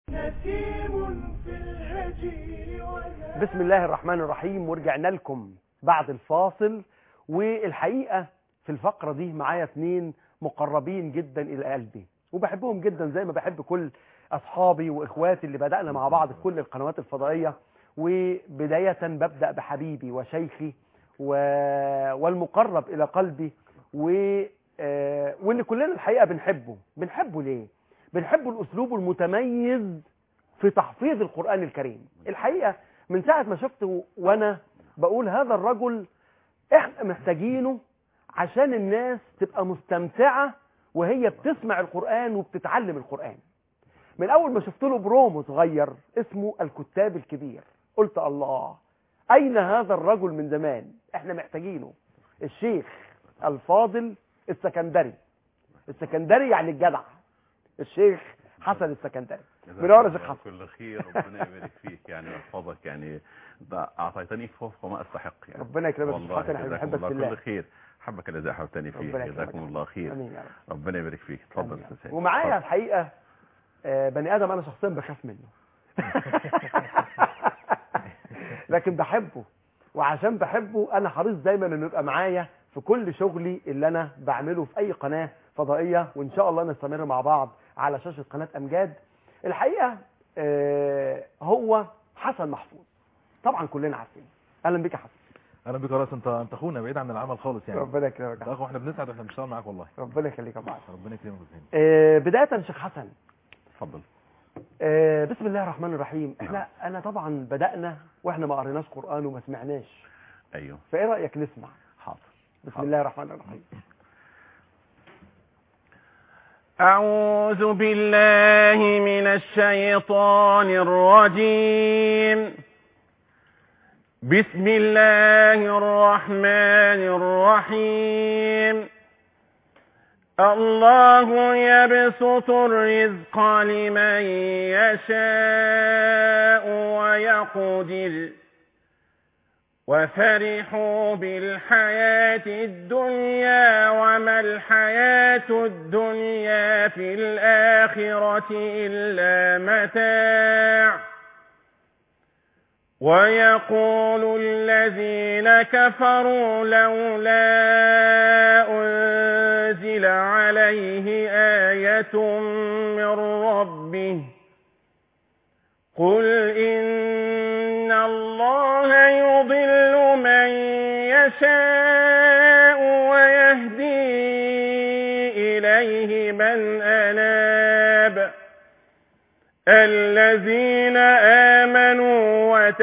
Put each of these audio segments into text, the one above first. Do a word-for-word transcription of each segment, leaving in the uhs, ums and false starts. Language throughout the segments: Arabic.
نسيم في الهجير ولا. بسم الله الرحمن الرحيم، ورجعنا لكم بعد الفاصل. والحقيقة في الفقرة دي معايا اثنين مقربين جدا إلى قلبي وبحبهم جدا زي ما بحب كل أصحابي وإخواتي اللي بدأنا مع بعض في كل القنوات الفضائية. وبداية ببدأ بحبيبي وشيخي و... والمقرب إلى قلبي و... آه، واللي كلنا الحقيقة بنحبه. بنحبه ليه؟ بنحبه الأسلوب المتميز في تحفيظ القرآن الكريم. الحقيقة من ساعة ما شفته وأنا بقول هذا الرجل احنا محتاجينه عشان الناس تبقى مستمتعة وهي بتسمع القرآن وبتتعلم القرآن. من أول ما شفت له برومو صغير اسمه الكتاب الكبير قلت الله، أين هذا الرجل من زمان؟ احنا محتاجينه. الشيخ الفاضل السكندري. السكندري يعني الجدع، الشيخ حسن السكندري. منور يا شيخ حسن. كل خير، ربنا يبارك فيك يعني ويحفظك، يعني اعطيتني فوق ما استحق يعني. ربنا يكرمك يا شيخ حسن، احنا بنحبك في الله. كل خير، حبك الذي احببتني فيه، جزاكم الله خير. امين يا رب. ربنا يبارك فيك. اتفضل يا استاذ. ومعايا الحقيقه بني ادم انا شخصيا بخاف منه لكن بحبه، وعشان بحبه انا حريص دايما انه يبقى معايا في كل شغلي اللي انا بعمله في اي قناه فضائيه، وان شاء الله نستمر مع بعض على شاشه قناه امجاد. الحقيقه هو حسن محفوظ، طبعا كلنا عارفينه. اهلا بك يا حسن. اهلا بك يا راس. انت انت اخونا بعيد عن العمل خالص يعني. ربنا يكرمك يا اخو، احنا بنسعد واحنا بنشتغل معاك والله. ربنا يخليك يا ابو حسن. ربنا يكرمك يا أه بدايه يا شيخ حسن، اتفضل. أه بسم الله الرحمن الرحيم. احنا انا طبعا بدانا واحنا ما قريناش قران وما سمعناش. ايوه. فايه رايك نسمع؟ حاضر. بسم الله الرحمن الرحيم. أعوذ بالله من الشيطان الرجيم. بسم الله الرحمن الرحيم. الله يبسط الرزق لمن يشاء ويقدر وفرحوا بالحياة الدنيا وما الحياة الدنيا في الآخرة إلا متاع. ويقول الذين كفروا لولا أنزل عليه آية من ربه قل إن الله يضل من يشاء ويهدي إليه من أناب. الذين آمنوا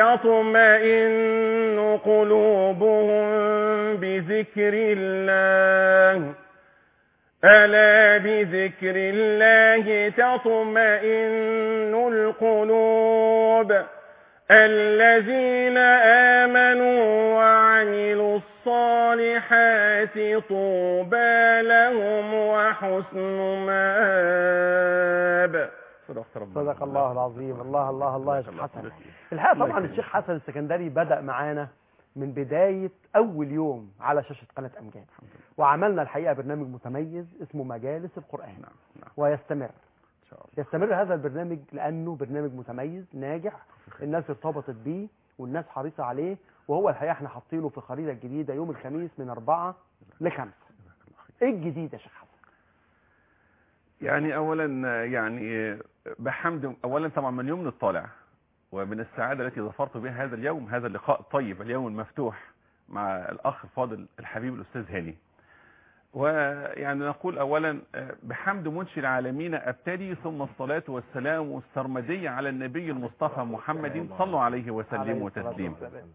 وتطمئن قلوبهم بذكر الله ألا بذكر الله تطمئن القلوب. الذين آمنوا وعملوا الصالحات طوبى لهم وحسن مآب. صدق الله العظيم. الله الله الله يا شيخ حسن. الحقيقه طبعا الشيخ حسن السكندري بدأ معانا من بداية أول يوم على شاشة قناة أمجاد، وعملنا الحقيقة برنامج متميز اسمه مجالس القرآن. نعم. نعم. ويستمر ان شاء الله. يستمر هذا البرنامج لأنه برنامج متميز ناجح، الناس ارتبطت بيه والناس حريصة عليه. وهو الحقيقة احنا حاطينه في خريطة جديدة يوم الخميس من أربعة لخمسة. ايه الجديد يا شيخ حسن؟ يعني اولا يعني بحمد اولا طبعا من يوم الطالع ومن السعادة التي ظفرت بها هذا اليوم، هذا اللقاء الطيب، اليوم المفتوح مع الأخ الفاضل الحبيب الأستاذ هاني. ويعني نقول أولا بحمد منشئ العالمين أبتدي، ثم الصلاة والسلام والسرمدية على النبي المصطفى محمد صلوا عليه وسلموا تسليما.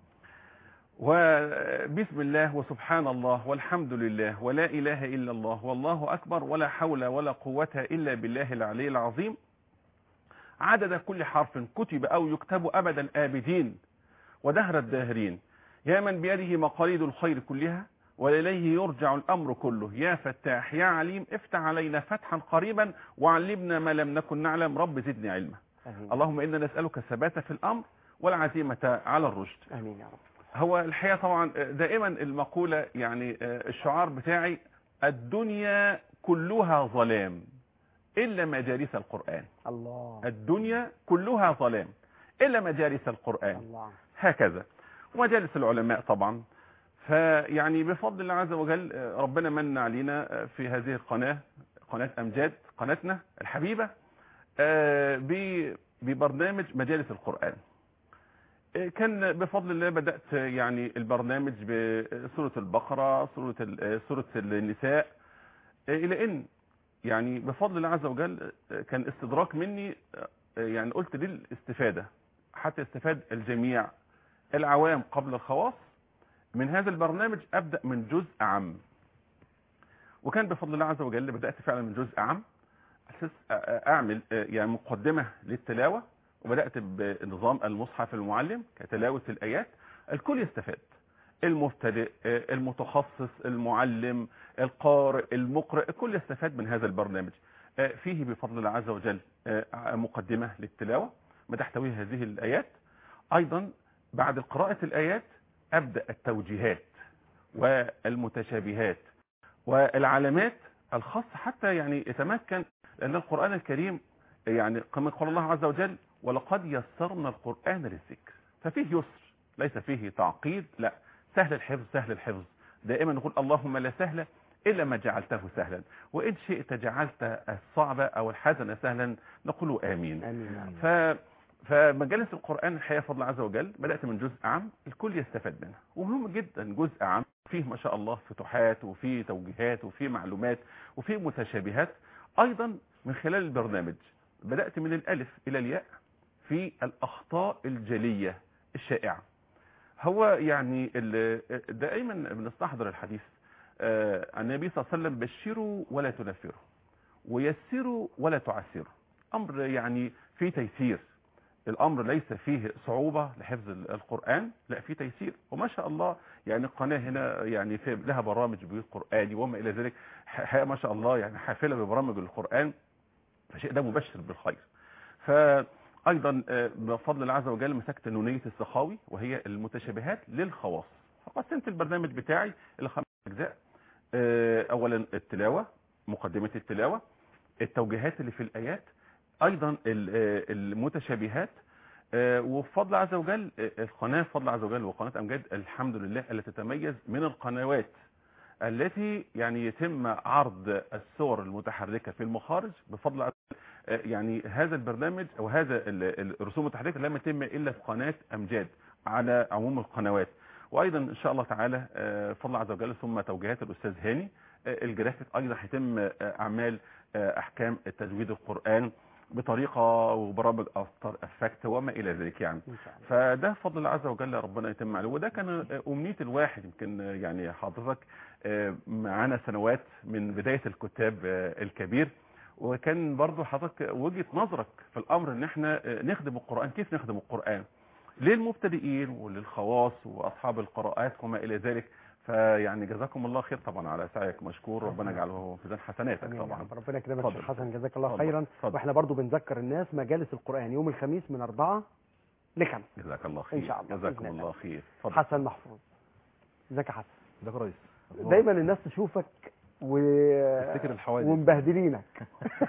وبسم الله وسبحان الله والحمد لله ولا إله إلا الله والله أكبر ولا حول ولا قوة إلا بالله العلي العظيم. عدد كل حرف كتب أو يكتب أبدا آبدين ودهر الداهرين. يا من بيده مقاليد الخير كلها وإليه يرجع الأمر كله. يا فتاح يا عليم افتح علينا فتحا قريبا وعلمنا ما لم نكن نعلم. رب زدني علما. أمين. اللهم إنا نسألك الثبات في الأمر والعزيمة على الرشد. أمين يا رب. هو الحقيقة طبعا دائما المقولة يعني الشعار بتاعي الدنيا كلها ظلام إلا مجالس القرآن. الله. الدنيا كلها ظلام إلا مجالس القرآن. الله. هكذا. ومجالس العلماء طبعا. فيعني بفضل الله عز وجل ربنا من علينا في هذه القناة، قناة أمجاد، قناتنا الحبيبة، ببرنامج مجالس القرآن. كان بفضل الله بدأت يعني البرنامج بسورة البقرة، سورة سورة النساء، إلى إن يعني بفضل الله عز وجل كان استدراك مني، يعني قلت للاستفادة حتى يستفاد الجميع العوام قبل الخواص من هذا البرنامج، أبدأ من جزء عام. وكان بفضل الله عز وجل بدأت فعلا من جزء عام، أساس أعمل يعني مقدمة للتلاوة، وبدأت بنظام المصحف المعلم كتلاوة الآيات، الكل يستفاد، المبتدئ، المتخصص، المعلم، القارئ، المقرئ، الكل يستفاد من هذا البرنامج. فيه بفضل الله عز وجل مقدمة للتلاوة ما تحتويه هذه الآيات. أيضا بعد قراءة الآيات أبدأ التوجيهات والمتشابهات والعلامات الخاصة حتى يعني يتمكن، لأن القرآن الكريم يعني كما قال الله عز وجل ولقد يسرنا القرآن للذكر، ففيه يسر ليس فيه تعقيد، لا، سهل الحفظ سهل الحفظ. دائما نقول اللهم لا سهل إلا ما جعلته سهلا، وإن شئت جعلت الصعب أو الحزن سهلا، نقول آمين, آمين. ف... فمجالس القرآن الحقيقة فضل عز وجل بدأت من جزء عام الكل يستفاد منها، ومهم جدا جزء عام فيه ما شاء الله فتوحات وفيه توجيهات وفيه معلومات وفيه متشابهات. أيضا من خلال البرنامج بدأت من الألف إلى الياء في الأخطاء الجلية الشائعة. هو يعني دائما بنستحضر الحديث آه النبي صلى الله عليه وسلم بشروا ولا تنفروا ويسروا ولا تعسروا، أمر يعني فيه تيسير، الأمر ليس فيه صعوبة لحفظ القرآن، لا فيه تيسير. وما شاء الله يعني القناة هنا يعني في لها برامج بيوت قرآني وما إلى ذلك، حقيقة ما شاء الله يعني حافلة ببرامج القرآن، فشيء ده مبشر بالخير. فأيضا بفضل الله عز وجل مسكت نونية السخاوي وهي المتشابهات للخواص، فقسمت البرنامج بتاعي إلى خمس أجزاء. أولا التلاوة، مقدمة التلاوة، التوجيهات اللي في الآيات، أيضا المتشابهات، وبفضل عز وجل القناة بفضل عز وجل وقناة أمجاد الحمد لله التي تتميز من القنوات التي يعني يتم عرض الصور المتحركة في المخارج بفضل عز وجل. يعني هذا البرنامج أو هذا الرسوم المتحركة لم يتم إلا في قناة أمجاد على عموم القنوات. وأيضا إن شاء الله تعالى بفضل عز وجل ثم توجيهات الأستاذ هاني الجرافيك، أيضا هيتم أعمال أحكام التجويد القرآن بطريقة وبرامج افتر افكت وما الى ذلك يعني. فده بفضل الله عز وجل ربنا يتم عليه، وده كان امنية الواحد. يمكن يعني حضرتك معانا سنوات من بداية الكتاب الكبير، وكان برضو حضرتك وجهة نظرك في الامر ان احنا نخدم القرآن. كيف نخدم القرآن للمبتدئين وللخواص واصحاب القراءات وما الى ذلك. فيعني جزاكم الله خير طبعا على سعيك، مشكور، ربنا يجعله في ذات حسناتك طبعا. ربنا يكرمك يا حسن، جزاك الله خيرا. واحنا برضو بنذكر الناس مجالس القرآن يوم الخميس من أربعة لخمس. جزاك الله خير. ان شاء الله. جزاكم الله خير. حسن محفوظ، ازيك يا حسن؟ ازيك يا ريس؟ دايما الناس تشوفك و تفتكر الحوادث ومبهدلينك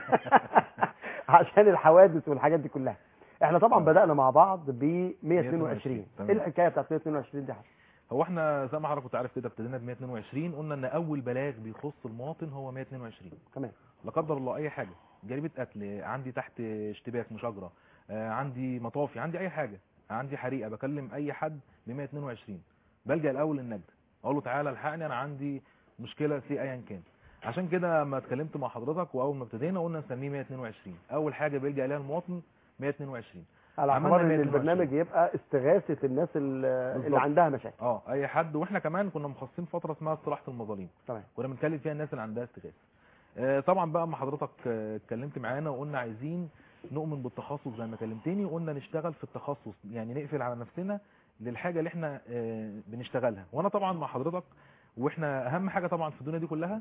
عشان الحوادث والحاجات دي كلها. احنا طبعا بدأنا مع بعض ب مية واثنين وعشرين. ايه الحكايه بتاعت مية واثنين وعشرين دي يا حسن؟ هو احنا زي ما حضرتك كنت عارف كده ابتدينا ب مية واثنين وعشرين، قلنا ان اول بلاغ بيخص المواطن هو مية واثنين وعشرين. تمام. لا قدر الله اي حاجه، جريمه قتل، عندي تحت اشتباك مشاجره، آه عندي مطافي، عندي اي حاجه، عندي حريقه، بكلم اي حد ب مية واثنين وعشرين، بلجأ الاول للنجده، اقول له تعالى الحقني انا عندي مشكله في ايا كان. عشان كده لما اتكلمت مع حضرتك واول ما ابتدينا قلنا نسميه مية واثنين وعشرين، اول حاجه بيلجأ اليها المواطن مية واثنين وعشرين، على اعتبار ان البرنامج يبقى استغاثه الناس اللي عندها مشاكل. اه اي حد. واحنا كمان كنا مخصصين فتره اسمها استراحه المظالم، تمام، كنا بنتكلم فيها الناس اللي عندها استغاثه. آه طبعا بقى اما حضرتك اتكلمت معانا وقلنا عايزين نؤمن بالتخصص زي ما كلمتني، وقلنا نشتغل في التخصص، يعني نقفل على نفسنا للحاجه اللي احنا آه بنشتغلها. وانا طبعا مع حضرتك، واحنا اهم حاجه طبعا في الدنيا دي كلها.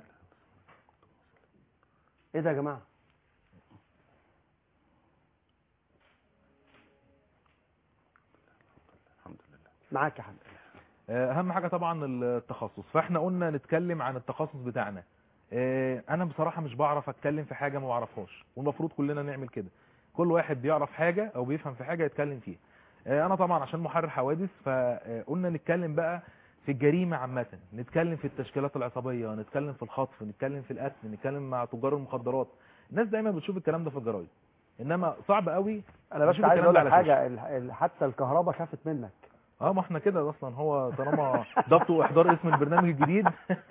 ايه ده يا جماعه؟ معاك يا حبيبي. اهم حاجه طبعا التخصص، فاحنا قلنا نتكلم عن التخصص بتاعنا آه، انا بصراحه مش بعرف اتكلم في حاجه ما بعرفهاش، والمفروض كلنا نعمل كده. كل واحد بيعرف حاجه او بيفهم في حاجه يتكلم فيها. آه، انا طبعا عشان محرر حوادث فقلنا نتكلم بقى في الجريمه عامه، نتكلم في التشكيلات العصابيه، نتكلم في الخطف، نتكلم في القتل، نتكلم مع تجار المخدرات. الناس دايما بتشوف الكلام ده في الجرايد، انما صعب قوي. انا بس نشوف عايز الكلام اقول ده لك على حاجه، ال- ال- حتى الكهرباء خافت منك. اه ما احنا كده اصلا، هو طالما ضبط واحضار اسم البرنامج الجديد.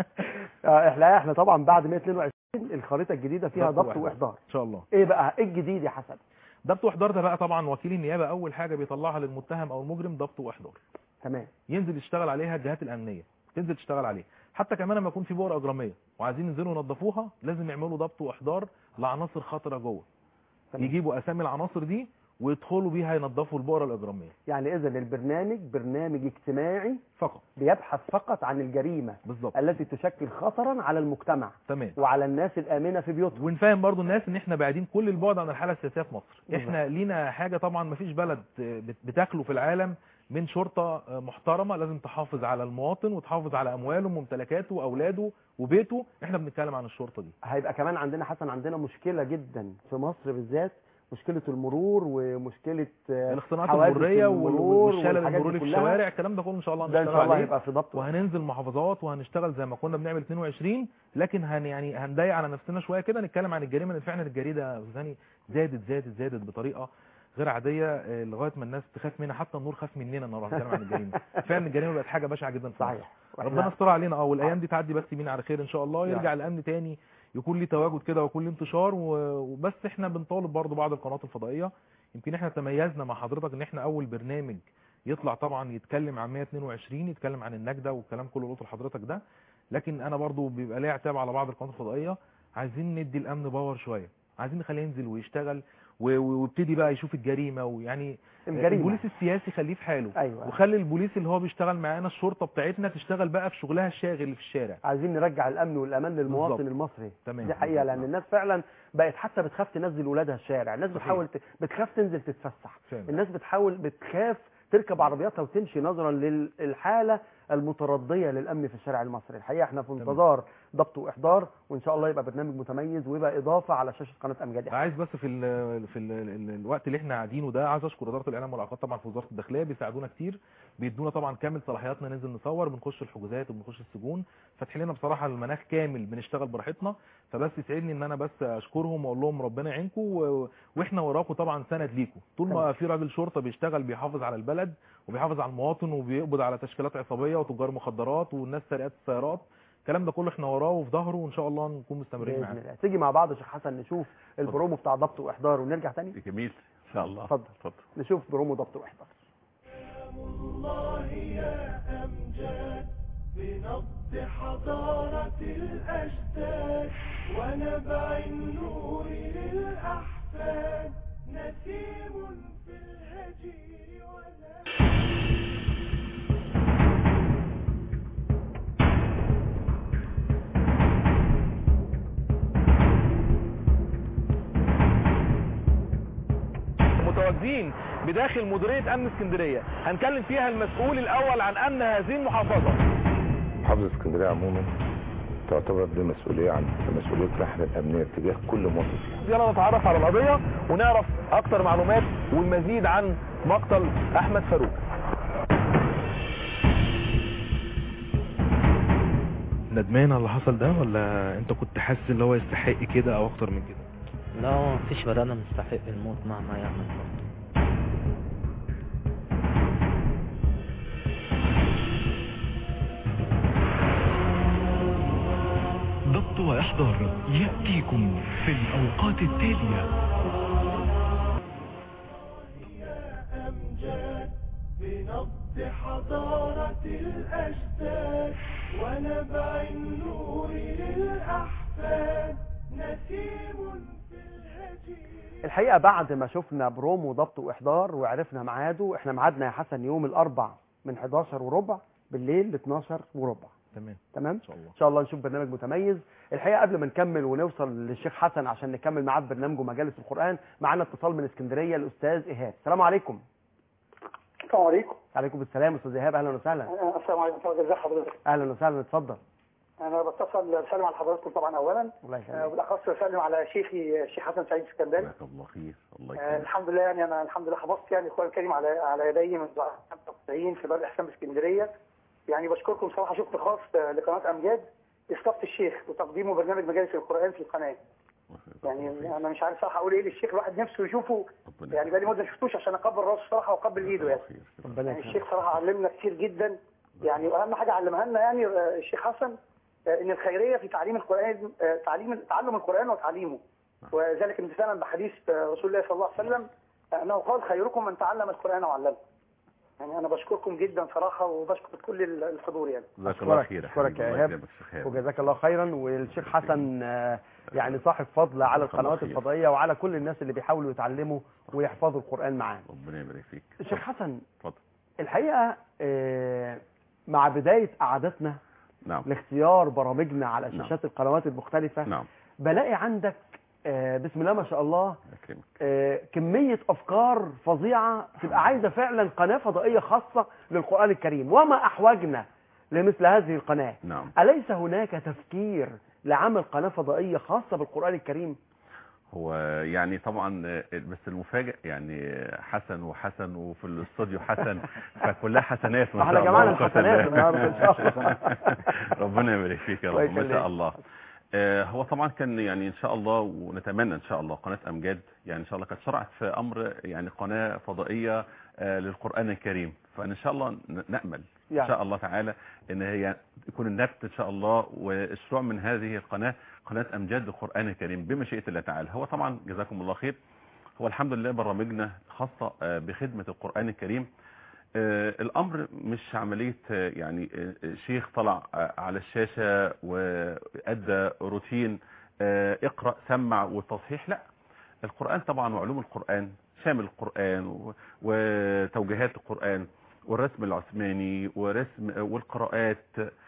آه، احنا احنا طبعا بعد مية واتنين وعشرين الخريطه الجديده فيها ضبط ضبط وإحضار. واحضار. ان شاء الله. ايه بقى ايه الجديد يا حسن؟ ضبط واحضار ده بقى طبعا وكيل النيابه اول حاجه بيطلعها للمتهم او المجرم ضبط واحضار، تمام. ينزل يشتغل عليها الجهات الامنيه، تنزل تشتغل عليه. حتى كمان لما يكون في بؤر اجراميه وعايزين ينزلوا ينظفوها لازم يعملوا ضبط واحضار لعناصر خطره جوه، تمام. يجيبوا اسامي العناصر دي ويدخلوا بيها ينظفوا البؤره الاجراميه. يعني اذا البرنامج برنامج اجتماعي فقط. بيبحث فقط عن الجريمه بالظبط. التي تشكل خطرا على المجتمع تمام. وعلى الناس الامنه في بيوتهم. ونفهم برضو الناس ان احنا بعيدين كل البعد عن الحاله السياسيه في مصر. بالظبط. احنا لينا حاجه طبعا ما فيش بلد بت- بتخلو في العالم من شرطه محترمه، لازم تحافظ على المواطن وتحافظ على امواله وممتلكاته واولاده وبيته. احنا بنتكلم عن الشرطه دي. هيبقى كمان عندنا حسن عندنا مشكله جدا في مصر بالذات، مشكله المرور ومشكله آه، الاختناقات حوادث المروريه المرور والشلل والحاجات دي المروري في كلها. الشوارع، الكلام ده كله ان شاء الله ده ان هنشتغل شاء الله عليه. هيبقى في ضبط. وهننزل محافظات وهنشتغل زي ما كنا بنعمل اتنين وعشرين، لكن هن يعني هنضيق على نفسنا شويه كده، نتكلم عن الجريمه لان فعلا الجريده ثاني زادت زادت زادت بطريقه غير عاديه، آه، لغايه ما الناس تخاف منها، حتى النور خاف مننا النهارده نتكلم عن الجريمه. فعلا الجريمه بقت حاجه بشعه جدا في مصر. صحيح. ربنا يستر علينا. اه والايام دي تعدي بس بينا على خير ان شاء الله، يا يرجع رب. الامن تاني، يكون ليه تواجد كده ويكون ليه انتشار. و- وبس احنا بنطالب برضو بعض القنوات الفضائيه، يمكن احنا تميزنا مع حضرتك ان احنا اول برنامج يطلع طبعا يتكلم عن مية واتنين وعشرين، يتكلم عن النجده والكلام كله اللي قلته لحضرتك ده. لكن انا برضو بيبقى ليا عتاب على بعض القنوات الفضائيه، عايزين ندي الامن باور شويه، عايزين نخليه ينزل ويشتغل و- و- ويبتدي بقى يشوف الجريمه. ويعني الجريمة. البوليس السياسي خليه في حاله، أيوة. وخلي البوليس اللي هو بيشتغل معانا الشرطه بتاعتنا تشتغل بقى في شغلها الشاغل اللي في الشارع. عايزين نرجع الامن والامان للمواطن بالظبط. المصري. تمام. دي حقيقه، لان بالظبط. الناس فعلا بقت حتى بتخاف تنزل ولادها الشارع، الناس صحيح. بتحاول ت... بتخاف تنزل تتفسح، فعلا. الناس بتحاول بتخاف تركب عربياتها وتمشي نظرا للحاله المترديه للامن في الشارع المصري. الحقيقه احنا في تمام. انتظار ضبط واحضار، وان شاء الله يبقى برنامج متميز ويبقى اضافه على شاشه قناه امجاد. عايز بس في ال في ال ال الوقت اللي احنا قاعدينه ده، عايز اشكر اداره الاعلام والعلاقات طبعا في وزاره الداخليه، بيساعدونا كتير، بيدونا طبعا كامل صلاحياتنا، ننزل نصور، بنخش الحجوزات وبنخش السجون، فاتحين لنا بصراحه المناخ كامل بنشتغل براحتنا. فبس يسعدني ان انا بس اشكرهم واقول لهم ربنا يعينكم، و... واحنا وراكم طبعا سند ليكم. طول ما في راجل شرطه بيشتغل بيحافظ على البلد وبيحافظ على المواطن وبيقبض على تشكيلات عصابيه وتجار مخدرات والناس سرقات السيارات، الكلام ده كله احنا وراه وفي ظهره، وان شاء الله نكون مستمرين باذن معاه. الله. تيجي مع بعض يا شيخ حسن نشوف البرومو بتاع ضبط واحضار ونرجع تاني. جميل ان شاء الله. اتفضل. اتفضل. نشوف برومو ضبط واحضار. الله يا أمجاد بنبض حضارة الأجداد ونبع النور للأحفاد نسيم في الهجير ولا متواجدين بداخل مديريه امن اسكندريه، هنكلم فيها المسؤول الاول عن امن هذه المحافظه. محافظة اسكندرية عموما تعتبر بمسؤولية عن مسؤولية الرحلة الأمنية تجاه كل مواطن فيها. يلا نتعرف على القضيه ونعرف اكتر معلومات والمزيد عن مقتل احمد فاروق. ندمان على اللي حصل ده، ولا انت كنت حاسس ان هو يستحق كده او اكتر من كده؟ لا هو مفيش بني ادم مستحق الموت مهما يعمل برضه. ضبط وإحضار يأتيكم في الأوقات التالية. يا أمجاد بنبض حضارة الأجداد ونبع النور للأحفاد نسيم في الهجير. الحقيقه بعد ما شفنا برومو ضبط واحضار وعرفنا ميعاده، احنا ميعادنا يا حسن يوم الاربع من حداشر وربع بالليل ل اتناشر وربع. تمام تمام ان شاء الله. ان شاء الله نشوف برنامج متميز. الحقيقه قبل ما نكمل ونوصل للشيخ حسن عشان نكمل معاه برنامجه مجالس القران، معانا اتصال من اسكندريه الاستاذ ايهاب. السلام عليكم. السلام عليكم. عليكم السلام استاذ ايهاب، اهلا وسهلا. السلام عليكم ورحمه الله وبركاته. حضرتك اهلا وسهلا، اتفضل. انا بتصل بسلم على حضراتكم طبعا اولا، الله آه، يخليك. وبالاخص بسلم على شيخي الشيخ حسن سعيد السكندري. جزاك الله خير. الله آه، يكرمك. الحمد لله، يعني انا الحمد لله حفظت يعني القران الكريم على على يدي منذ خمسة وتسعين في دار الاحسان باسكندريه. يعني بشكركم صراحه شكر خاص آه، لقناه امجاد استضافه الشيخ وتقديمه برنامج مجالس القران في القناه. يعني انا مش عارف صراحه اقول ايه للشيخ، الواحد نفسه يشوفه، يعني بقالي مده ما شفتوش عشان اقبل راسه صراحه واقبل ايده. يعني ربنا يعني يكرمك. الشيخ صراحه علمنا كتير جدا، يعني واهم حاجه علمها لنا يعني آه، الشيخ حسن آه، ان الخيريه في تعليم القران، آه، تعليم تعلم القران وتعليمه، وذلك امتثالا بحديث آه، رسول الله صلى الله عليه وسلم آه، انه قال خيركم من تعلم القران وعلمه. يعني انا بشكركم جدا صراحه وبشكر كل الحضور. يعني جزاك الله أشكرك خير. أشكرك يا إيهاب، وجزاك الله خيرا. والشيخ حسن آه، يعني صاحب فضل على جزاك الله القنوات خير. الفضائية وعلى كل الناس اللي بيحاولوا يتعلموا ويحفظوا القرآن معاه. ربنا يبارك فيك. الشيخ حسن، اتفضل. الحقيقة آه، مع بداية قعدتنا نعم. لاختيار برامجنا على نعم. شاشات القنوات المختلفة، نعم. بلاقي عندك آه، بسم الله ما شاء الله أكرمك. آه، كمية أفكار فظيعة تبقى عايزة فعلا قناة فضائية خاصة للقرآن الكريم، وما أحوجنا لمثل هذه القناة. نعم. أليس هناك تفكير لعمل قناة فضائية خاصة بالقرآن الكريم؟ هو يعني طبعا بس المفاجئ يعني حسن وحسن وفي الاستوديو حسن، فكلها حسنات ما احنا شاء الله. جمعنا الحسنات النهارده ان شاء الله. ربنا يبارك فيك يا الله رب. ما يخليك. شاء الله. آه، هو طبعا كان يعني ان شاء الله ونتمنى ان شاء الله قناه امجاد يعني ان شاء الله كانت شرعت في امر يعني قناه فضائيه آه، للقران الكريم، فان شاء الله ن- نامل ان يعني. شاء الله تعالى ان هي يكون النبت ان شاء الله والشروع من هذه القناه قناه امجاد للقران الكريم بمشيئه الله تعالى. هو طبعا جزاكم الله خير، هو الحمد لله برامجنا خاصه آه، بخدمه القران الكريم. آه، الامر مش عمليه آه، يعني آه، شيخ طلع آه، على الشاشه وادى روتين آه، اقرا سمع والتصحيح، لا. القران طبعا وعلوم القران شامل القران و- وتوجيهات القران والرسم العثماني ورسم والقراءات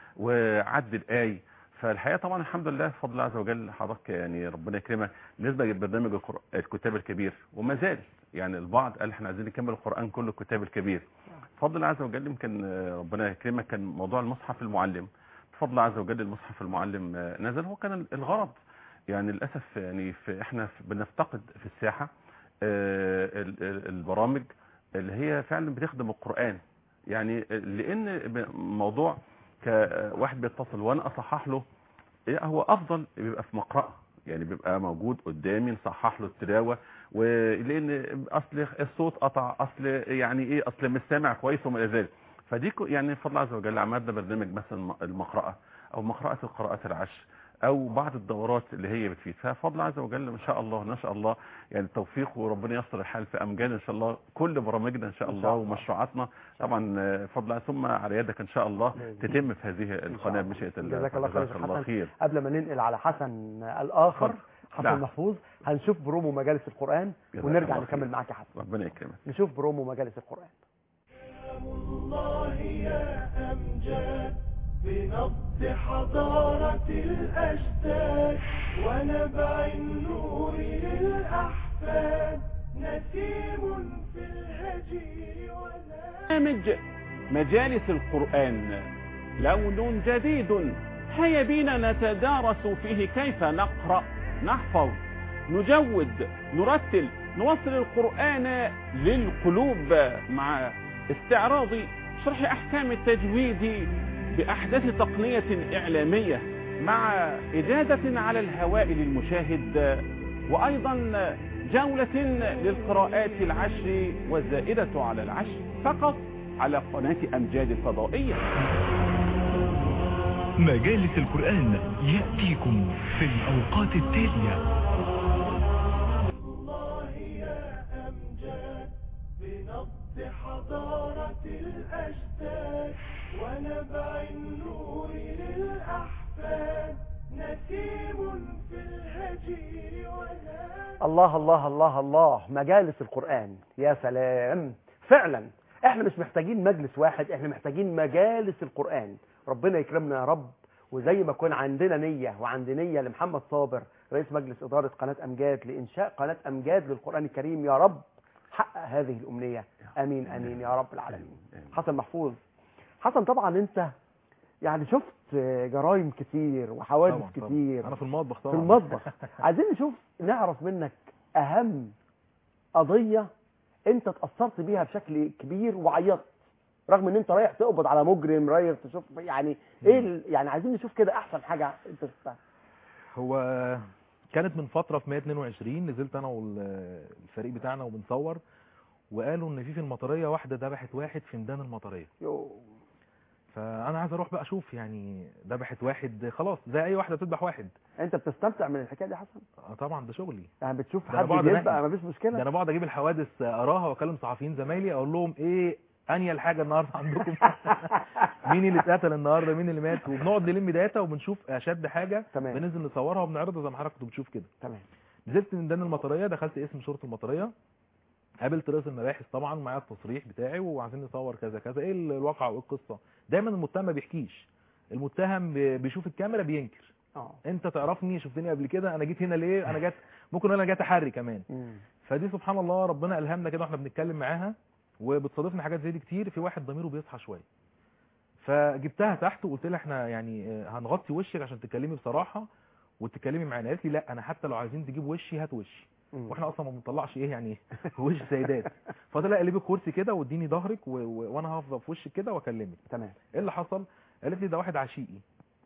وعد الاي. فالحقيقه طبعا الحمد لله بفضل الله عز وجل حضرتك يعني ربنا يكرمك بالنسبه لبرنامج القر- الكتاب الكبير، وما زال يعني البعض قال احنا عايزين نكمل القران كله الكتاب الكبير. بفضل الله عز وجل يمكن آه، ربنا يكرمك كان موضوع المصحف المعلم، بفضل الله عز وجل المصحف المعلم آه، نزل. هو كان الغرض يعني للاسف يعني في احنا في- بنفتقد في الساحه آه، ال- ال- البرامج اللي هي فعلا بتخدم القران، يعني لان موضوع كواحد بيتصل وانا اصحح له إيه هو افضل بيبقى في مقرأة، يعني بيبقى موجود قدامي نصحح له التلاوه، ولان اصل الصوت قطع اصل يعني ايه اصل مش سامع كويس وما الى ذلك. فدي كو- يعني بفضل الله عز وجل عملنا برنامج مثلا المقرأة او مقرأة القراءات العشر او بعض الدورات اللي هي بتفيد. فبفضل الله عز وجل ان شاء الله ما شاء الله يعني التوفيق وربنا ييسر الحال في امجاد ان شاء الله كل برامجنا ان شاء الله ومشروعاتنا طبعا بفضل الله ثم على يدك ان شاء الله تتم في هذه القناه بمشيئه الله. جزاك الله خير. جزاك الله حسن، خير. قبل ما ننقل على حسن الاخر حسن نعم. محفوظ هنشوف برومو مجالس القرآن جزاك ونرجع الله نكمل خير. معاك يا حسن. ربنا يكرمك. نشوف برومو مجالس القرآن. الله يا أمجاد بنبض حضارة الأجداد ونبع النور للأحفاد نسيم في الهجير ولا برنامج مجالس القرآن لون جديد، هيا بينا نتدارس فيه كيف نقرأ نحفظ نجود نرتل نوصل القرآن للقلوب مع استعراض شرح أحكام التجويد بأحدث تقنية إعلامية مع إجازة على الهواء للمشاهد، وأيضا جولة للقراءات العشر والزائدة على العشر فقط على قناة أمجاد الفضائية. مجالس القرآن يأتيكم في الأوقات التالية. الله يا أمجاد بنبض حضارة الأجداد ونبع النور للأحفاد نسيم في الهجير ولا الله الله الله الله، مجالس القرآن يا سلام. فعلا احنا مش محتاجين مجلس واحد، احنا محتاجين مجالس القرآن. ربنا يكرمنا يا رب، وزي ما كون عندنا نية وعند نية لمحمد صابر رئيس مجلس إدارة قناة أمجاد لإنشاء قناة أمجاد للقرآن الكريم، يا رب حقق هذه الأمنية. أمين أمين يا رب العالمين. حسن محفوظ، حسن طبعا أنت يعني شفت جرائم كتير وحوادث طبعاً طبعاً. كتير انا في المطبخ طبعا في المطبخ. عايزين نشوف نعرف منك اهم قضية انت اتأثرت بيها بشكل كبير وعيطت رغم ان انت رايح تقبض على مجرم، رايح تشوف يعني ايه ال- يعني عايزين نشوف كده احسن حاجة انت شفتها. هو كانت من فتره في مية اتنين وعشرين نزلت انا والفريق بتاعنا وبنصور، وقالوا ان في في المطريه واحده ذبحت واحد في ميدان المطريه. يو. فانا عايز اروح بقى اشوف يعني ذبحت واحد، خلاص زي اي واحده بتذبح واحد. انت بتستمتع من الحكايه دي يا حسن؟ آه طبعا ده شغلي. يعني بتشوف ده أنا حد بقعد بيسبق أنقي. مفيش مشكله؟ ده انا بقعد اجيب الحوادث اراها واكلم صحفيين زمايلي اقول لهم ايه انيل حاجه النهارده عندكم مين اللي اتقتل النهارده، مين اللي مات، وبنقعد نلم داتا وبنشوف اشد حاجه تمام. بننزل نصورها وبنعرضها زي ما حضرتك كنت بتشوف كده. تمام. نزلت من ميدان المطريه، دخلت اسم شرطه المطريه، قابلت رئيس المباحث طبعا ومعايا التصريح بتاعي وعايزين نصور كذا كذا، ايه الواقع وايه القصه. دايما المتهم ما بيحكيش، المتهم بي- بيشوف الكاميرا بينكر. اه انت تعرفني، شفتني قبل كده، انا جيت هنا ليه، انا جات ممكن انا جات احري كمان. مم. فدي سبحان الله ربنا الهمنا كده واحنا بنتكلم معاها، وبتصادفنا حاجات زي دي كتير. في واحد ضميره بيصحى شويه، فجبتها تحت وقلت لها احنا يعني آه، هنغطي وشك عشان تتكلمي بصراحه وتتكلمي معانا. قالت لي لا انا حتى لو عايزين تجيب وشي هات وشي، مم. واحنا اصلا ما بنطلعش ايه يعني وش سيدات. فقلت لها قلبي الكرسي كده واديني ظهرك و... و... وانا هفضل في وشك كده واكلمك. تمام. ايه اللي حصل؟ قالت لي ده واحد عشيقي.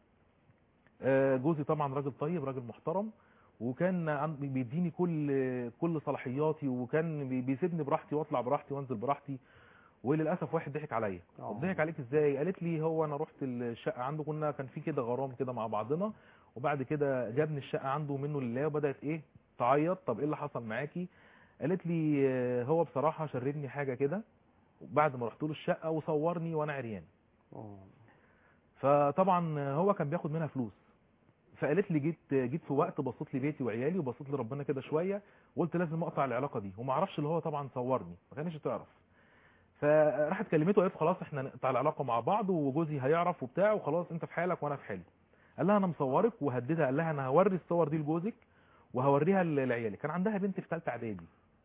آه، جوزي طبعا راجل طيب راجل محترم، وكان عن- بيديني كل كل صلاحياتي، وكان بي- بيسيبني براحتي واطلع براحتي وانزل براحتي. وللاسف واحد ضحك عليا. آه. طب ضحك عليك ازاي؟ قالت لي هو انا رحت الشقه عنده، كنا كان في كده غرام كده مع بعضنا، وبعد كده جابني الشقه عنده منه لله وبدات ايه تعيط. طب ايه اللي حصل معاكي؟ قالت لي آه، هو بصراحه شربني حاجه كده بعد ما رحت له الشقه وصورني وانا عريان. آه. فطبعا هو كان بياخد منها فلوس. فقالت لي جيت جيت في وقت بصيت لي بيتي وعيالي وبصيت لي ربنا كده شويه وقلت لازم اقطع العلاقه دي، وما اعرفش اللي هو طبعا صورني، ما كانش تعرف. فراحت كلمته وقالت خلاص احنا نقطع العلاقه مع بعض وجوزي هيعرف وبتاع وخلاص انت في حالك وانا في حالي. قال لها انا مصورك، وهددها قال لها انا هوري الصور دي لجوزك وهوريها لعيالي. كان عندها بنت في ثالثه اعدادي.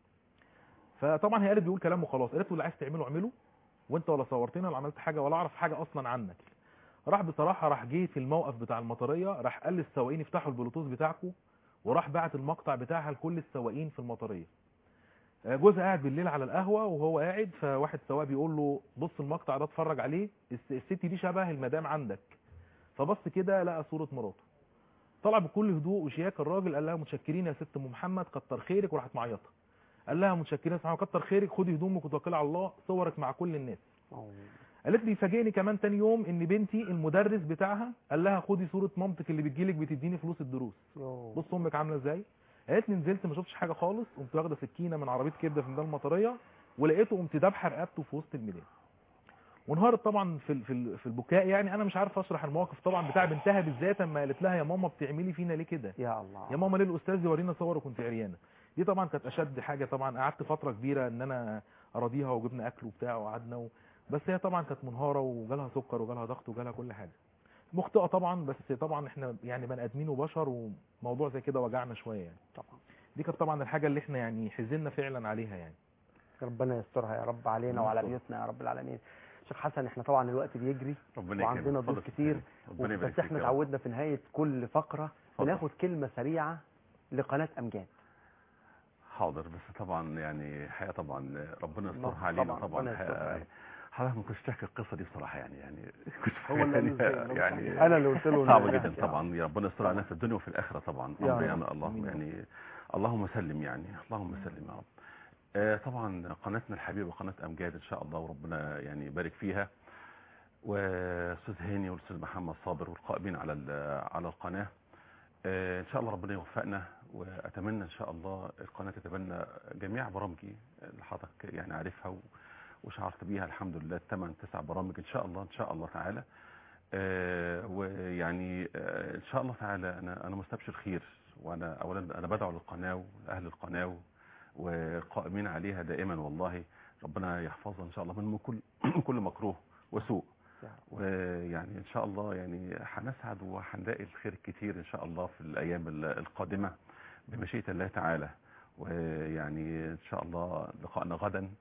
فطبعا هي قالت بيقول كلام وخلاص. قالت له اللي عايز تعمله اعمله، وانت ولا صورتني ولا عملت حاجه ولا اعرف حاجه اصلا عنك. راح بصراحه راح جه في الموقف بتاع المطريه، راح قال للسواقين افتحوا البلوتوث بتاعكم، وراح بعت المقطع بتاعها لكل السواقين في المطريه. آه، جوزها قاعد بالليل على القهوه وهو قاعد، فواحد سواق بيقول له بص المقطع ده اتفرج عليه، الس- الست دي شبه المدام عندك. فبص كده لقى صوره مراته. طلع بكل هدوء وشياكه الراجل قال لها متشكرين يا ست ام محمد كتر خيرك، وراحت معيطه. قال لها متشكرين يا ست محمد كتر خيرك، خدي هدومك وتوكلي على الله، صورك مع كل الناس. آه. قالت لي فاجئني كمان تاني يوم ان بنتي المدرس بتاعها قال لها خدي صوره مامتك اللي بتجيلك بتديني فلوس الدروس، يو. بص امك عامله ازاي. قالت لي نزلت ما شفتش حاجه خالص، قمت واخده سكينه من عربيه كبده في ميدان المطريه ولقيته قمت دابحه رقبته في وسط الميدان. وانهارت طبعا في ال- في ال- في البكاء. يعني انا مش عارف اشرح الموقف طبعا بتاع بنتها بالذات اما قالت لها يا ماما بتعملي فينا ليه كده، يا الله. يا ماما ليه الاستاذ يورينا صور وكنت عريانه. دي طبعا كانت اشد حاجه. طبعا قعدت فتره كبيره ان انا اراضيها وجبنا اكل وبتاع وقعدنا و... بس هي طبعا كانت منهاره وجالها سكر وجالها ضغط وجالها كل حاجه. مخطئه طبعا، بس طبعا احنا يعني بني ادمين وبشر، وموضوع زي كده وجعنا شويه يعني. طبعا. دي كانت طبعا الحاجه اللي احنا يعني حزننا فعلا عليها يعني. ربنا يسترها يا رب علينا ربنا وعلى يستر. بيوتنا يا رب العالمين. شيخ حسن احنا طبعا الوقت بيجري ربنا وعندنا يكرمك. ضيوف اتفضل كتير، ربنا يبارك بس فيك احنا يا رب. اتعودنا في نهايه كل فقره اتفضل. بناخد كلمه سريعه لقناه امجاد. حاضر. بس طبعا يعني حقيقه طبعا ربنا الله يسترها علينا طبعاً، طبعا. ربنا يسترها. حقيقة حضرتك ما كنتش تحكي القصه دي بصراحه يعني يعني كنت هو اللي قال له إزاي؟ يعني انا اللي قلت له صعبه إنه جدا يحكي. طبعا. يا ربنا يستر علينا في الدنيا وفي الاخره طبعا. يا امر رب. يعني اللهم آمين. يعني اللهم سلم يعني اللهم سلم يا رب. آه، طبعا قناتنا الحبيبه قناه امجاد ان شاء الله وربنا يعني يبارك فيها، واستاذ هاني والاستاذ محمد صابر والقائمين على ال- على القناه. آه، ان شاء الله ربنا يوفقنا، واتمنى ان شاء الله القناه تتبنى جميع برامجي اللي حضرتك يعني عارفها و- وشعرت بيها الحمد لله، الثمان تسع برامج ان شاء الله ان شاء الله تعالى. آه، ويعني آه، ان شاء الله تعالى انا انا مستبشر خير، وانا اولا انا بدعو للقناه واهل القناه والقائمين عليها دائما والله ربنا يحفظها ان شاء الله من كل كل مكروه وسوء. ويعني ان شاء الله يعني هنسعد وهنلاقي الخير الكتير ان شاء الله في الايام ال- القادمه بمشيئه الله تعالى. ويعني ان شاء الله لقائنا غدا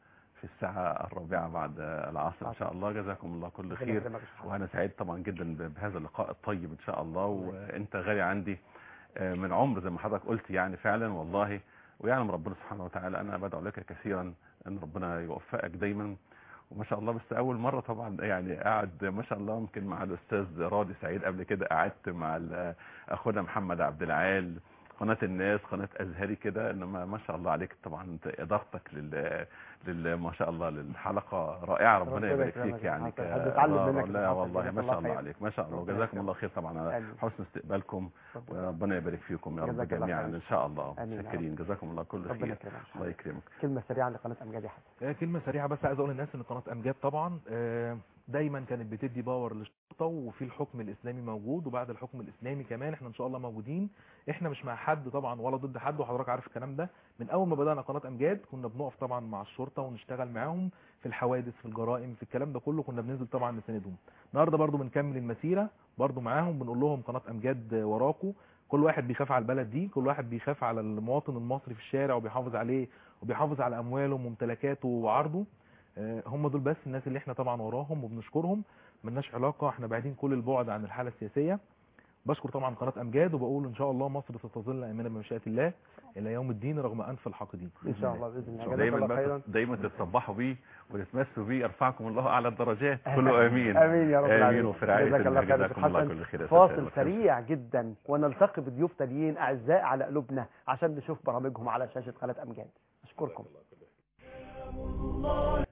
في الساعة الرابعة بعد العصر إن شاء الله. جزاكم الله كل خير، وأنا سعيد طبعا جدا بهذا اللقاء الطيب إن شاء الله. وأنت غالي عندي من عمر زي ما حضرتك قلت يعني فعلا والله. ويعلم ربنا سبحانه وتعالى أنا بدعو لك كثيرا أن ربنا يوفقك دايما. وما شاء الله بس أول مرة طبعا يعني قاعد ما شاء الله يمكن مع الأستاذ راضي سعيد، قبل كده قعدت مع أخونا محمد عبد العال قناة الناس، قناة أزهري كده. إنما ما شاء الله عليك طبعا إدارتك لل... لل ما شاء الله للحلقة رائعة، ربنا يبارك فيك يعني. ك... لا والله ما شاء الله عليك ما شاء الله، وجزاكم الله خير طبعا على حسن استقبالكم، وربنا يبارك فيكم يا رب جميعا إن شاء الله. شاكرين، جزاكم الله كل خير. الله يكرمك. كلمة سريعة لقناة أمجاد يا حسن. كلمة سريعة بس عايز أقول للناس إن قناة أمجاد طبعا دايما كانت بتدي باور للشرطه، وفي الحكم الاسلامي موجود، وبعد الحكم الاسلامي كمان احنا ان شاء الله موجودين. احنا مش مع حد طبعا ولا ضد حد، وحضرتك عارف الكلام ده. من اول ما بدانا قناه امجاد كنا بنقف طبعا مع الشرطه ونشتغل معاهم في الحوادث في الجرائم في الكلام ده كله، كنا بننزل طبعا نساندهم. النهارده برضو بنكمل المسيره برضو معاهم، بنقول لهم قناه امجاد وراكم. كل واحد بيخاف على البلد دي، كل واحد بيخاف على المواطن المصري في الشارع وبيحافظ عليه وبيحافظ على امواله وممتلكاته وعرضه. هم دول بس الناس اللي احنا طبعا وراهم وبنشكرهم. ملناش علاقه، احنا بعيدين كل البعد عن الحاله السياسيه. بشكر طبعا قناه امجاد، وبقول ان شاء الله مصر ستظل امنه بمشيئه الله الى يوم الدين رغم انف الحاقدين. ان شاء الله باذن الله. دايما دايما تتصبحوا بيه وتتمسوا بيه، يرفعكم الله اعلى الدرجات. كله امين امين يا رب العالمين. امين. وفي رعايه الله جزاكم الله كل خير. فاصل سريع جدا ونلتقي بضيوف تانيين اعزاء على قلوبنا عشان نشوف برامجهم على شاشه قناه امجاد. اشكركم.